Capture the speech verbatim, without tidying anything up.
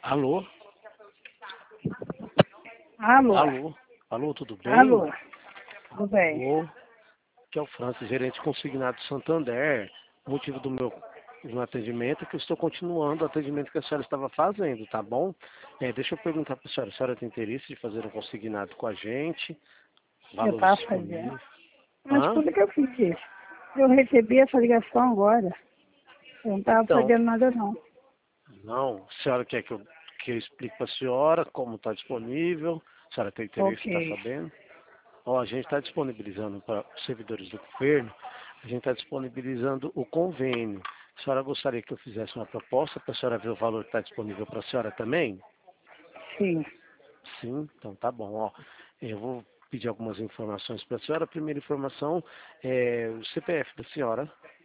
Alô? Alô? Alô? Alô, tudo bem? Alô? Tudo bem? Alô? Aqui é o Francis, gerente consignado do Santander. O motivo do meu, do meu atendimento é que eu estou continuando o atendimento que a senhora estava fazendo, tá bom? É, deixa eu perguntar para a senhora, a senhora tem interesse de fazer um consignado com a gente? Eu Valores estava fazendo. disponíveis? Mas Hã? quando que eu fiz isso? Eu recebi essa ligação agora. Eu não estava Então, fazendo nada não. não, a senhora quer que eu, que eu explique para a senhora como está disponível? A senhora tem interesse em estar Ok. sabendo? Ó, a gente está disponibilizando para os servidores do governo, a gente está disponibilizando o convênio. A senhora gostaria que eu fizesse uma proposta para a senhora ver o valor que está disponível para a senhora também? Sim. Sim, então tá bom. Ó, eu vou pedir algumas informações para a senhora. A primeira informação é o C P F da senhora.